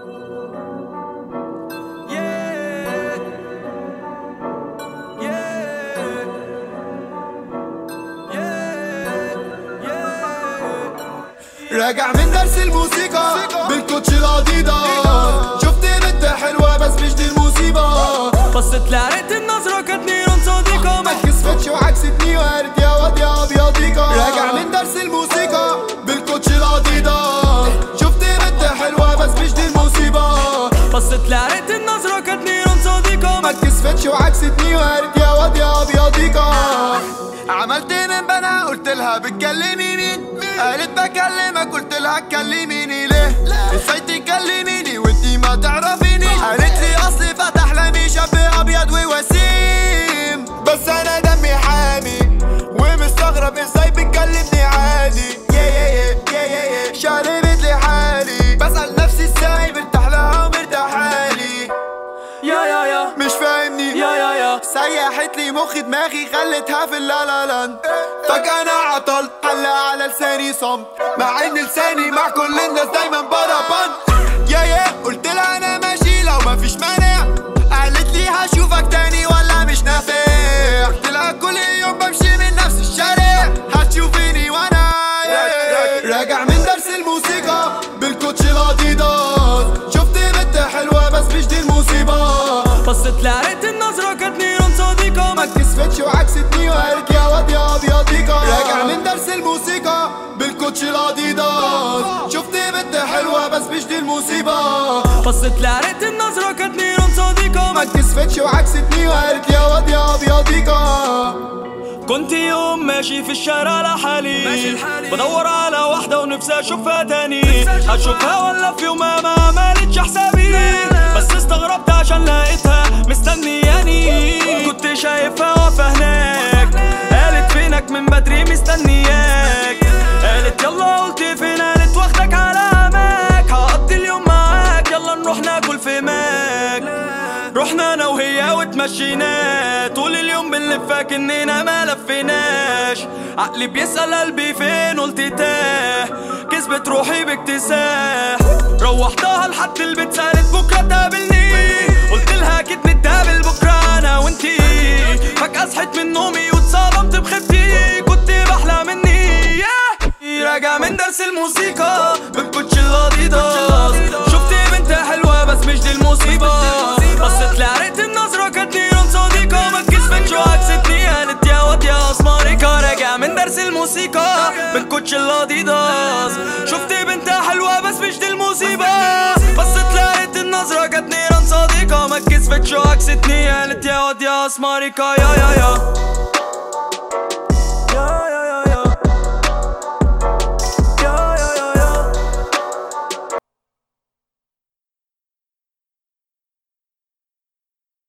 راجع من درس الموسيقى بالكوتش الاديداس، شفت بنت حلوة بس مش دي المصيبة. بصت لقيت النظرة كانت نيران صديقة، ما اتكسفتش وعكستني وقالت يا واد يا ابيضيكا. راجع من درس الموسيقى بالكوتش الاديداس، شفت بنت حلوة بس مش دي المصيبة. بصت لقيت النظرة كانت نيران صديقة، ما اتكسفتش وعكستني وقالت يا واد يا ابيضيكا. عملت من بنا قلت لها بتكلمي مين؟ قالت بكلمك قلت لها تكلميني ليه؟ ازاي تكلميني وانتي ما تعرفيني؟ قالت لي اصلي فتح لمي شاب ابيض ووسيم، بس انا دمي حامي ومستغرب ازاي بتكلمني عادي. شاربت لي حالي بسأل نفسي ازاي برتاح لها ومرتاحة لي. يا مش فاهمني يا سيحت لي مخي دماغي خلتها في اللالالاند. فجأة انا عطلت حلق على لساني صمت، مع ان لساني مع كل الناس دايما بربان. قلت لها انا ماشي لو مفيش مانع، قالت لي هشوفك تاني ولا مش نافع. قلت لها كل يوم بمشي من نفس الشارع هتشوفيني وانا راجع من درس الموسيقى بالكوتش الاديداس، شفت بنت حلوة بس مش دي المصيبة. بصت لقيت النظرة كانت نيران صديقة، ما اتكسفتش وعكستني وقالت يا واد يا ابيضيكا. راجع من درس الموسيقى بالكوتش الاديداس، شفت بنت حلوة بس مش دي المصيبة. بصت لقيت النظرة كانت نيران صديقة، ما اتكسفتش وعكستني وقالت يا واد يا ابيضيكا. كنت يوم ماشي في الشارع لحالي، بدور على واحدة ونفسي اشوفها تاني. هشوفها ولا في يوم ما عملتش حسابي، بس استغربت عشان لقيتها مستنياني. كنت شايفها واقفة هناك، قالت فينك من بدري مستنياك. قالت يلا قلت فين؟ قالت واخدك على عماك، هقضي اليوم معاك يلا نروح ناكل في ماك. رحنا انا وهي واتمشينا طول اليوم بنلفك اننا ما لفيناش. عقلي بيسأل قلبي فين، قلت تاه، كسبت روحي باكتساح. روحتها لحد البيت سألت بكرة تقابلني، قلت لها اكيد نتقابل بكرة انا وانتي. فجأة صحيت من نومي واتصدمت بخيبتي، كنت بحلم مني راجع من درس الموسيقى بالكوتش الاديداس، شفت بنت حلوة بس مش دي المصيبة. بصت لقيت النظرة كانت نيران صديقة، ما اتكسفتش وعكستني قالت يا واد يا اسمريكا. راجع من درس الموسيقى بالكوتش الاديداس، شفت بنت حلوة بس مش دي المصيبة. بصت لقيت النظرة كانت نيران صديقة، ما اتكسفتش وعكستني قالت يا واد يا اسمريكا. يا